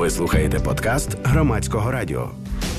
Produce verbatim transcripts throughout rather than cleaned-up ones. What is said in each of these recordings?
Ви слухаєте подкаст Громадського радіо.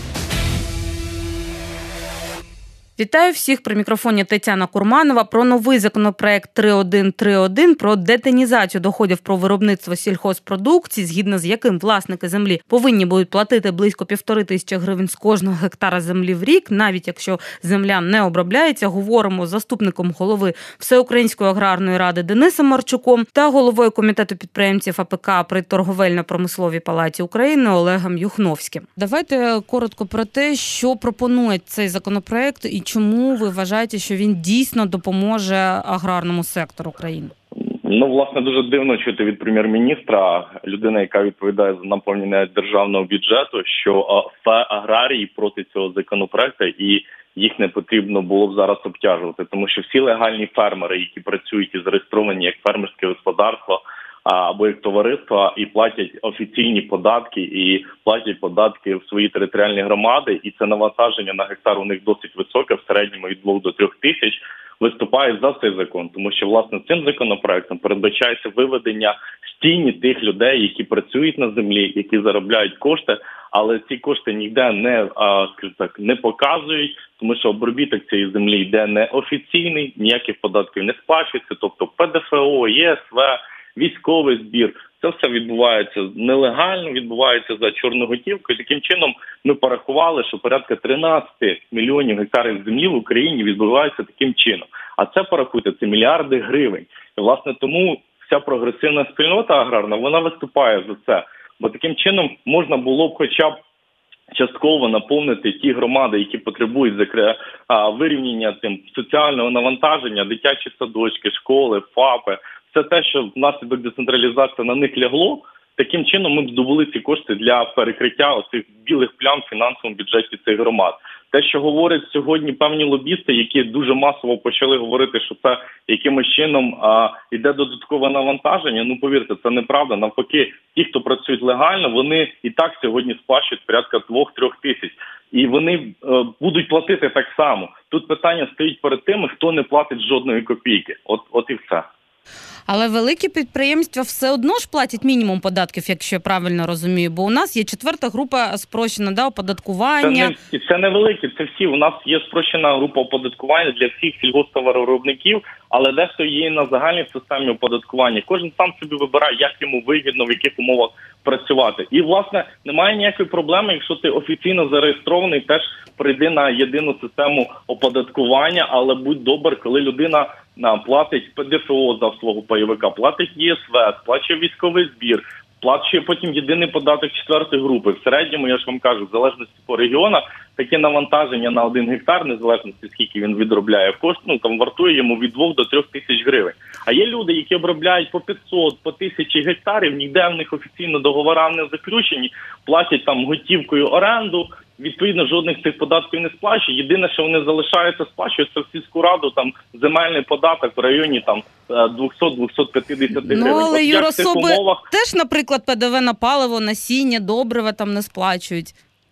Вітаю всіх, при мікрофоні Тетяна Курманова. Про новий законопроект три один три один про детінізацію доходів про виробництво сільхозпродукції, згідно з яким власники землі повинні будуть платити близько півтори тисячі гривень з кожного гектара землі в рік, навіть якщо земля не обробляється. Говоримо з заступником голови Всеукраїнської аграрної ради Денисом Марчуком та головою комітету підприємців АПК при торговельно-промисловій палаті України Олегом Юхновським. Давайте коротко про те, що пропонує цей законопроект і чому ви вважаєте, що він дійсно допоможе аграрному сектору країни? Ну, власне, дуже дивно чути від прем'єр-міністра, людина, яка відповідає за наповнення державного бюджету, що аграрії проти цього законопроекту і їх не потрібно було б зараз обтяжувати. Тому що всі легальні фермери, які працюють і зареєстровані як фермерське господарство або як товариства, і платять офіційні податки, і платять податки в свої територіальні громади, і це навантаження на гектар у них досить високе, в середньому від двох до трьох тисяч, виступають за цей закон. Тому що, власне, цим законопроектом передбачається виведення з тіні тих людей, які працюють на землі, які заробляють кошти, але ці кошти ніде не, а, так, не показують, тому що обробіток цієї землі йде неофіційний, ніяких податків не сплачується, тобто ПДФО, ЄСВ, військовий збір. Це все відбувається нелегально, відбувається за чорну готівку. І таким чином ми порахували, що порядка тринадцять мільйонів гектарів землі в Україні відбувається таким чином. А це, порахуйте, це мільярди гривень. І, власне, тому вся прогресивна спільнота аграрна, вона виступає за це. Бо таким чином можна було б хоча б частково наповнити ті громади, які потребують закр... вирівняння тим соціального навантаження, дитячі садочки, школи, ФАПи. Це те, що внаслідок децентралізації на них лягло. Таким чином ми б здобули ці кошти для перекриття оцих білих плям в фінансовому бюджеті цих громад. Те, що говорять сьогодні певні лобісти, які дуже масово почали говорити, що це якимось чином а, йде додаткове навантаження, ну повірте, це неправда. Навпаки, ті, хто працюють легально, вони і так сьогодні сплачують порядка двох-трьох тисяч. І вони е, будуть платити так само. Тут питання стоїть перед тими, хто не платить жодної копійки. От, от і все. Але великі підприємства все одно ж платять мінімум податків, якщо я правильно розумію, бо у нас є четверта група спрощена, да, оподаткування. Це не, це не великі, це всі. У нас є спрощена група оподаткування для всіх сільгосптоваровиробників, але дехто є на загальній системі оподаткування. Кожен сам собі вибирає, як йому вигідно, в яких умовах працювати. І, власне, немає ніякої проблеми, якщо ти офіційно зареєстрований, теж прийди на єдину систему оподаткування, але будь добр, коли людина платить ПДФО за свого пайовика, платить ЄСВ, сплачує військовий збір, сплачує потім єдиний податок четвертої групи. В середньому, я ж вам кажу, в залежності по регіонах, таке навантаження на один гектар, незалежності скільки він відробляє кошт, ну там вартує йому від двох до трьох тисяч гривень. А є люди, які обробляють по п'ятсот, по тисячі гектарів, ніде в них офіційно договори не заключені, платять там готівкою оренду, відповідно, жодних цих податків не сплачує. Єдине, що вони залишаються сплачується в сільську раду, там земельний податок в районі там двісті-двісті п'ятдесят гривень. Ну, але юрособи умовах... теж, наприклад, ПДВ на паливо, насіння, добрива там не сплачують.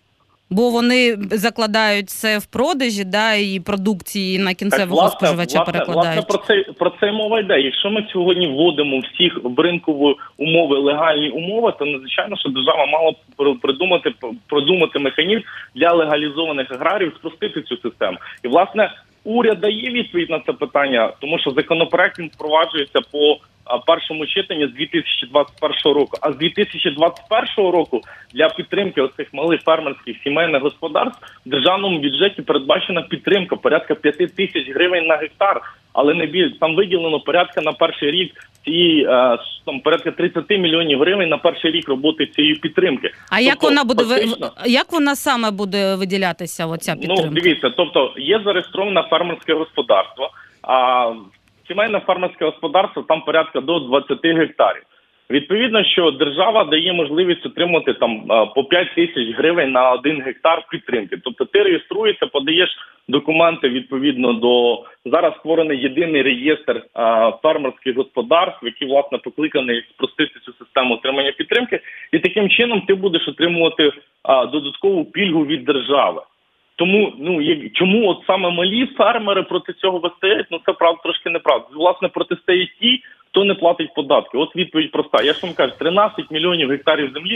Бо вони закладають це в продажі, да, і продукції на кінцевого так, власне, споживача власне, перекладають. Власне, про це, про це мова йде. Якщо ми сьогодні вводимо всіх в ринкові умови, легальні умови, то надзвичайно, що держава мала придумати, продумати механізм для легалізованих аграріїв, спростити цю систему. І, власне, уряд дає відповідь на це питання, тому що законопроект він впроваджується по першому читанні з дві тисячі двадцять першого року. А з дві тисячі двадцять першого року для підтримки оцих малих фермерських сімейних господарств в державному бюджеті передбачена підтримка порядка п'яти тисяч гривень на гектар, але не більше. Там виділено порядка на перший рік цієї, там порядка тридцять мільйонів гривень на перший рік роботи цієї підтримки. А тобто, як вона буде фактично, як вона саме буде виділятися, оця підтримка? Ну, дивіться, тобто є зареєстроване фермерське господарство, а сімейне фермерське господарство там порядка до двадцяти гектарів. Відповідно, що держава дає можливість отримати там по п'ять тисяч гривень на один гектар підтримки. Тобто ти реєструєшся, подаєш документи відповідно до... Зараз створений єдиний реєстр а, фермерських господарств, який, власне, покликаний спростити цю систему отримання підтримки. І таким чином ти будеш отримувати а, додаткову пільгу від держави. Тому, ну, є, чому от саме малі фермери проти цього вистоять, ну це правда трошки неправда. Власне, протистоять ті, хто не платить податки. От відповідь проста. Я ж вам кажу, тринадцять мільйонів гектарів землі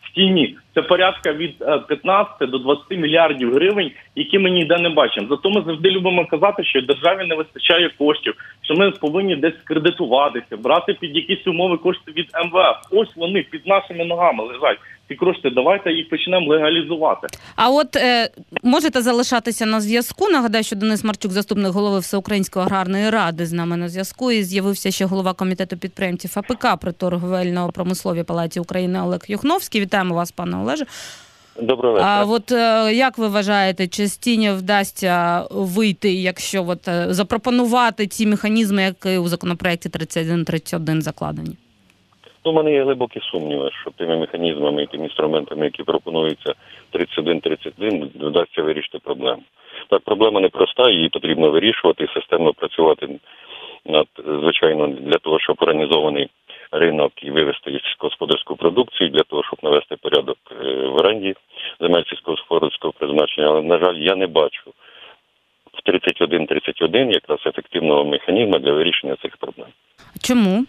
в тіні. Це порядка від п'ятнадцяти до двадцяти мільярдів гривень, які ми ніде не бачимо. Зато ми завжди любимо казати, що державі не вистачає коштів, що ми повинні десь кредитуватися, брати під якісь умови кошти від ем ве еф. Ось вони під нашими ногами лежать. Ці кошти, давайте їх почнемо легалізувати. А от е, можете залишатися на зв'язку. Нагадаю, що Денис Марчук, заступник голови Всеукраїнської аграрної ради, з нами на зв'язку. І з'явився ще голова комітету підприємців А Пе Ка при торговельно-промисловій палаті України Олег Юхновський. Вітаємо вас, пане Олеже. Доброго вечора. А от е, як ви вважаєте, чи з тіні вдасться вийти, якщо от, е, запропонувати ці механізми, які у законопроекті тридцять один тридцять один закладені? У мене є глибокі сумніви, що тими механізмами і тими інструментами, які пропонуються тридцять один тридцять один, вдасться вирішити проблему. Так, проблема непроста, її потрібно вирішувати і системно працювати над, звичайно, для того, щоб організований ринок і вивести сільськогосподарську продукцію, для того, щоб навести порядок в оренді земель сільськогосподарського призначення. Але, на жаль, я не бачу в тридцять один тридцять один якраз ефективного механізму для вирішення цих проблем. Чому?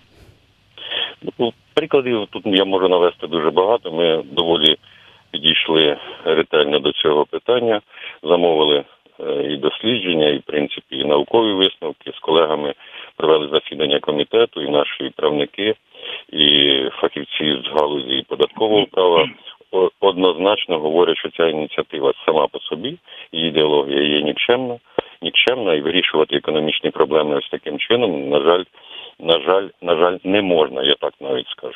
Ну, прикладів тут я можу навести дуже багато. Ми доволі підійшли ретельно до цього питання, замовили і дослідження, і, в принципі, і наукові висновки. З колегами провели засідання комітету, і наші правники, і фахівці з галузі податкового права однозначно говорять, що ця ініціатива сама по собі, її ідеологія є нікчемна, нікчемна, і вирішувати економічні проблеми ось таким чином, на жаль, на жаль, на жаль, не можна, я так навіть скажу.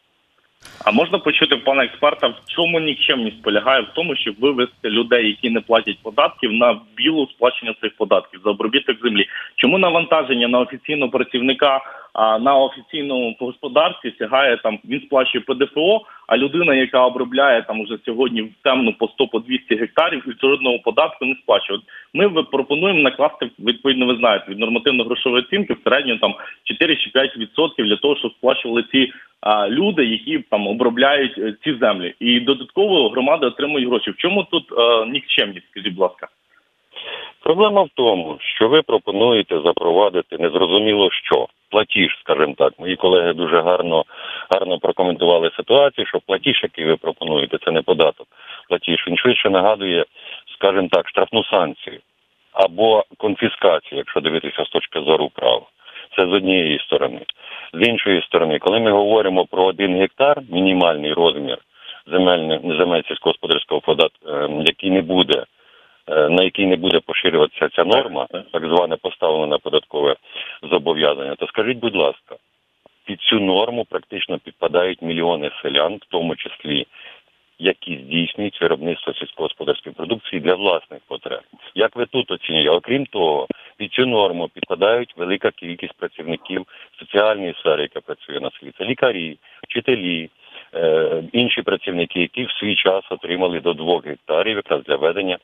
А можна почути пана експерта, в чому нікчемність полягає? В тому, щоб вивести людей, які не платять податків, на білу сплачення цих податків за обробіток землі. Чому навантаження на офіційного працівника, а на офіційному господарстві сягає, там, він сплачує Пе Де Фе О, а людина, яка обробляє там уже сьогодні в темну по сто по двісті гектарів, і жодного податку не сплачує. От ми пропонуємо накласти, відповідно, ви знаєте, від нормативно-грошової оцінки в середньому там чотири чи п'ять відсотків для того, щоб сплачували ці а, люди, які там обробляють а, ці землі. І додатково громади отримують гроші. В чому тут а, нікчемність, скажіть, будь ласка? Проблема в тому, що ви пропонуєте запровадити незрозуміло що. Платіж, скажімо так. Мої колеги дуже гарно, гарно прокоментували ситуацію, що платіж, який ви пропонуєте, це не податок. Платіж, він швидше нагадує, скажімо так, штрафну санкцію або конфіскацію, якщо дивитися з точки зору права. Це з однієї сторони. З іншої сторони, коли ми говоримо про один гектар, мінімальний розмір земель, земель сільськогосподарського податку, який не буде, на який не буде поширюватися ця норма, так зване поставлене податкове зобов'язання, то скажіть, будь ласка, під цю норму практично підпадають мільйони селян, в тому числі, які здійснюють виробництво сільськогосподарської продукції для власних потреб. Як ви тут оцінюєте? Окрім того, під цю норму підпадають велика кількість працівників соціальної сфери, яка працює на селі. Це лікарі, вчителі, е, інші працівники, які в свій час отримали до двох гектарів якраз для ведення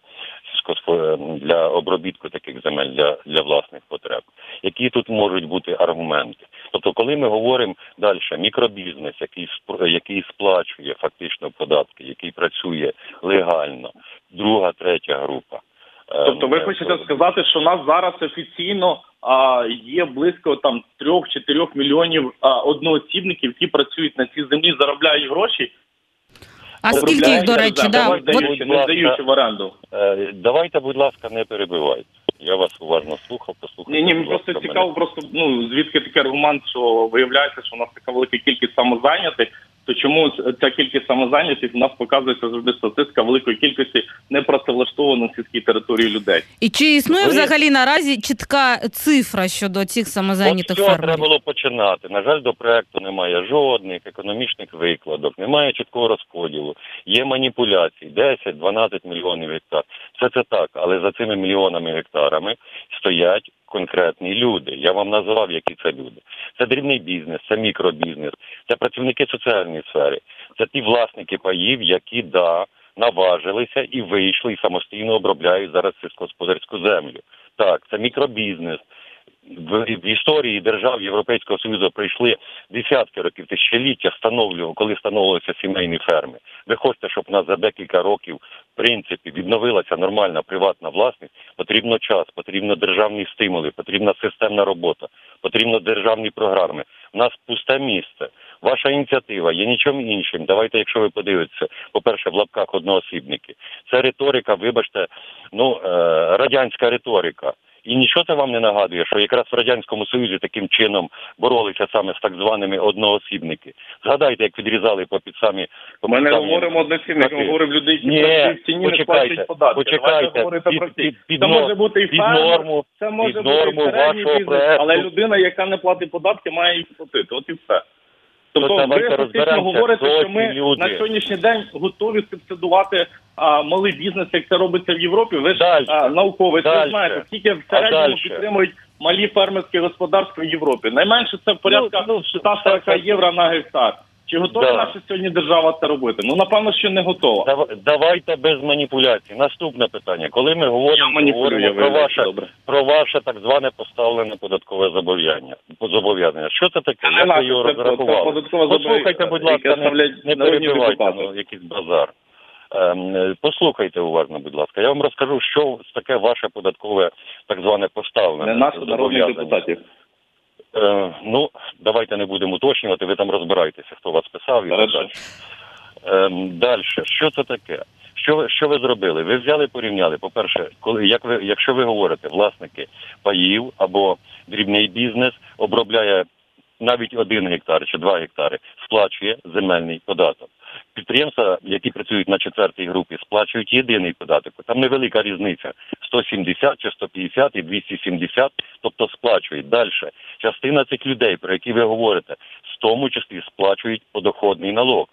для обробітку таких земель для, для власних потреб. Які тут можуть бути аргументи? Тобто, коли ми говоримо далі, мікробізнес, який, який сплачує фактично податки, який працює легально, друга, третя група. Тобто ви хочете сказати, що у нас зараз офіційно а, є близько там трьох-чотирьох мільйонів а, одноосібників, які працюють на цій землі, заробляють гроші? А скільки їх, до речі, да? Не здаючи, не здаючи в оренду. Давайте, будь ласка, не перебивайте. Я вас уважно слухав, послухайте. Ні, ні, мені просто цікаво, мене. просто, ну, звідки такий аргумент, що виявляється, що у нас така велика кількість самозайнятих, то чому ця кількість самозайнятих у нас показується завжди статистика великої кількості непрацевлаштованих на сільській території людей. І чи існує Ви... взагалі наразі чітка цифра щодо цих самозайнятих фермерів? От цього треба було починати. На жаль, до проекту немає жодних економічних викладок, немає чіткого розподілу, є маніпуляції, десять-дванадцять мільйонів гектар. Все це так, але за цими мільйонами гектарами стоять конкретні люди. Я вам назвав, які це люди. Це дрібний бізнес, це мікробізнес, це працівники соціальної сфери, це ті власники паїв, які, да, наважилися і вийшли, і самостійно обробляють зараз сільськогосподарську землю. Так, це мікробізнес, В, в історії держав Європейського Союзу пройшли десятки років, тисячоліття встановлював, коли встановлювалися сімейні ферми. Ви хочете, щоб у нас за декілька років, в принципі, відновилася нормальна приватна власність, потрібно час, потрібно державні стимули, потрібна системна робота, потрібно державні програми. У нас пусте місце. Ваша ініціатива є нічим іншим. Давайте, якщо ви подивитеся, по-перше, в лапках одноосібники. Це риторика, вибачте, ну, е, радянська риторика. І нічого це вам не нагадує, що якраз в Радянському Союзі таким чином боролися саме з так званими одноосібники. Згадайте, як відрізали по під самі... По Ми не самі... говоримо одноосібники, ми говоримо людей, які Ні, працюють в тіні, не сплачують податки. Почекайте, під, під, під, це може бути і під фермер, норму, це може під бути норму і середній вашого бізнес, проекту. але людина, яка не платить податки, має їх платити. От і все. Тобто То ви фактично говорите, що ми люди. на сьогоднішній день готові субсидувати а, малий бізнес, як це робиться в Європі. Ви ж а, науковець, ви знаєте, скільки в середньому підтримують малі фермерські господарства в Європі. Найменше це порядка ну, ну, сто сорок євро на гектар. Чи готова да. наша сьогодні держава це робити? Ну, напевно, що не готова. Давайте без маніпуляцій. Наступне питання. Коли ми говоримо, говоримо про, ваше, про ваше так зване поставлене податкове зобов'язання, зобов'язання. Що це таке? Не Як ви його розрахували? Послухайте, будь ласка, не, не перебивайте, ну, якийсь базар. Ем, послухайте уважно, будь ласка. Я вам розкажу, що таке ваше податкове так зване поставлене не наших народних депутатів. Е, ну, давайте не будемо уточнювати, ви там розбираєтеся, хто вас писав і так далі. Е, далі, що це таке? Що ви, що ви зробили? Ви взяли, порівняли, по-перше, коли, як ви, якщо ви говорите, власники паїв або дрібний бізнес обробляє навіть один гектар чи два гектари, сплачує земельний податок. Підприємства, які працюють на четвертій групі, сплачують єдиний податок. Там невелика різниця. сто сімдесят чи сто п'ятдесят і двісті сімдесят, тобто сплачують. Далі. Частина цих людей, про які ви говорите, в тому числі сплачують подоходний налог.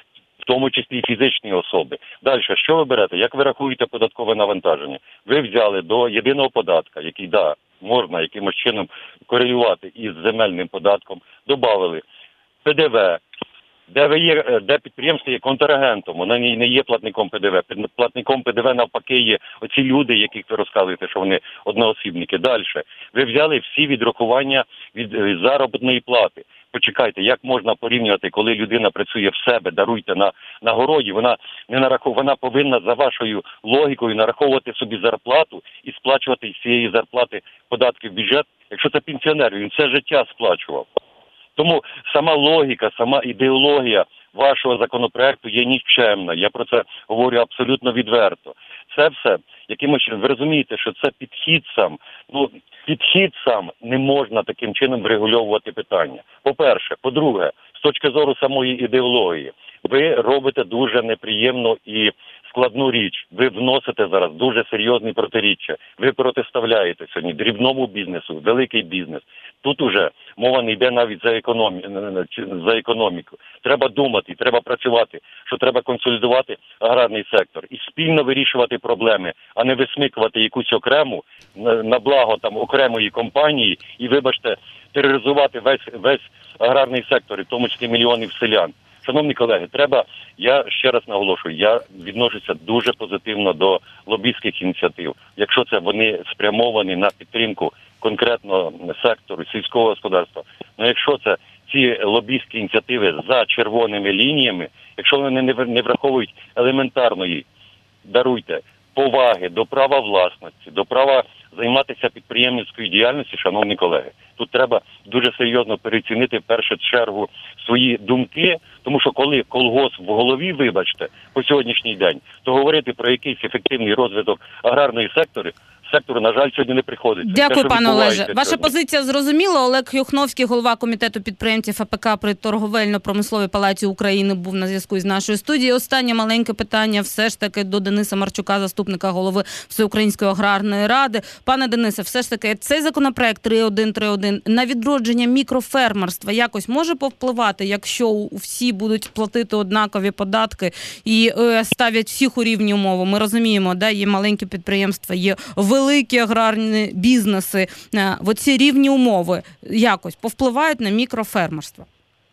В тому числі і фізичні особи. Далі, що ви берете? Як ви рахуєте податкове навантаження? Ви взяли до єдиного податка, який, да, можна якимось чином корелювати із земельним податком, додали ПДВ, де ви є, де підприємство є контрагентом, воно не є платником ПДВ. Платником ПДВ навпаки є оці люди, яких ви розказуєте, що вони одноосібники. Далі. Ви взяли всі відрахування від, від заробітної плати. Почекайте, як можна порівнювати, коли людина працює в себе, даруйте на, на городі, вона не нарахов... вона повинна за вашою логікою нараховувати собі зарплату і сплачувати з цієї зарплати податки в бюджет, якщо це пенсіонер, він все життя сплачував. Тому сама логіка, сама ідеологія вашого законопроекту є нікчемна. Я про це говорю абсолютно відверто. Це все, якимось чином, ви розумієте, що це підхід сам, ну, підхід сам не можна таким чином врегульовувати питання. По-перше. По-друге, з точки зору самої ідеології, ви робите дуже неприємну і складну річ. Ви вносите зараз дуже серйозні протиріччя. Ви протиставляєте сьогодні дрібному бізнесу, великий бізнес. Тут уже мова не йде навіть за, економі... за економіку. Треба думати, треба працювати, що треба консолідувати аграрний сектор і спільно вирішувати проблеми, а не висмикувати якусь окрему на благо там окремої компанії і, вибачте, тероризувати весь, весь аграрний сектор, і в тому числі мільйонів селян. Шановні колеги, треба, я ще раз наголошую, я відношуся дуже позитивно до лобістських ініціатив. Якщо це вони спрямовані на підтримку конкретно сектору сільського господарства, ну якщо це ці лобістські ініціативи за червоними лініями, якщо вони не враховують елементарної, даруйте, поваги до права власності, до права займатися підприємницькою діяльністю, шановні колеги, тут треба дуже серйозно переоцінити в першу чергу свої думки, тому що коли колгосп в голові, вибачте, по сьогоднішній день, то говорити про якийсь ефективний розвиток аграрної сектори, сектору, на жаль, сьогодні не приходиться. Дякую, пане Олеже. Ваша сьогодні. позиція зрозуміла. Олег Юхновський, голова Комітету підприємців АПК при Торговельно-промисловій палаті України, був на зв'язку із нашою студією. Останнє маленьке питання все ж таки до Дениса Марчука, заступника голови Всеукраїнської аграрної ради. Пане Денисе, все ж таки цей законопроект три один три один на відродження мікрофермерства якось може повпливати, якщо всі будуть платити однакові податки і е, ставлять всіх у рівні умови? Ми розуміємо, да, є маленькі підприємства, є великі аграрні бізнеси. Оці рівні умови якось повпливають на мікрофермерство?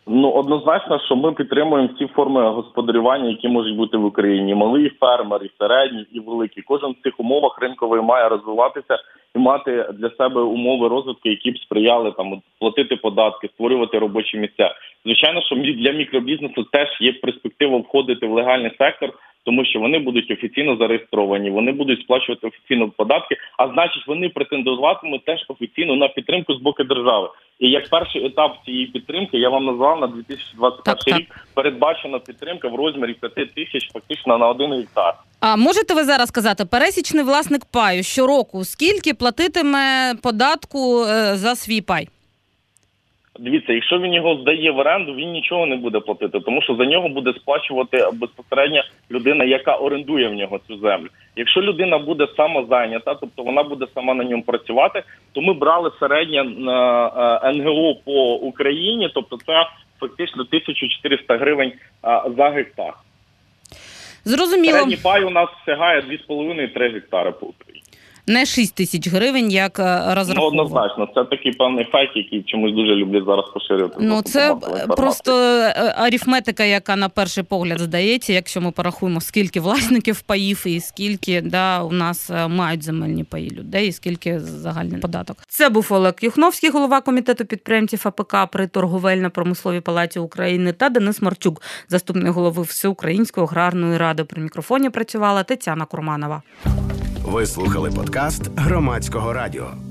Ну, однозначно, що ми підтримуємо всі форми господарювання, які можуть бути в Україні. Малий фермер, і середній, і великий. Кожен в цих умовах ринковий має розвиватися і мати для себе умови розвитку, які б сприяли там платити податки, створювати робочі місця. Звичайно, що для мікробізнесу теж є перспектива входити в легальний сектор, тому що вони будуть офіційно зареєстровані, вони будуть сплачувати офіційно податки, а значить вони претендуватимуть теж офіційно на підтримку з боку держави. І як перший етап цієї підтримки, я вам назвав, на дві тисячі двадцять перший так, рік передбачена підтримка в розмірі п'ять тисяч фактично на один гектар. А можете ви зараз сказати, пересічний власник паю щороку скільки платитиме податку за свій пай? Дивіться, якщо він його здає в оренду, він нічого не буде платити, тому що за нього буде сплачувати безпосередньо людина, яка орендує в нього цю землю. Якщо людина буде самозайнята, тобто вона буде сама на ньому працювати, то ми брали середнє ен ге о по Україні, тобто це фактично тисяча чотириста гривень за гектар. Зрозуміло. Середній пай у нас сягає дві з половиною - три гектари по Україні. Не шість тисяч гривень, як розраховував. Ну, однозначно. Це такий певний фейк, який чомусь дуже люблять зараз поширювати. Ну, це просто арифметика, яка на перший погляд здається, якщо ми порахуємо, скільки власників паїв і скільки да, у нас мають земельні паї людей, і скільки загальний податок. Це був Олег Юхновський, голова комітету підприємців А Пе Ка при торговельно-промисловій палаті України, та Денис Марчук, заступник голови Всеукраїнської аграрної ради. При мікрофоні працювала Тетяна Курманова. Ви слухали подкаст Громадського радіо.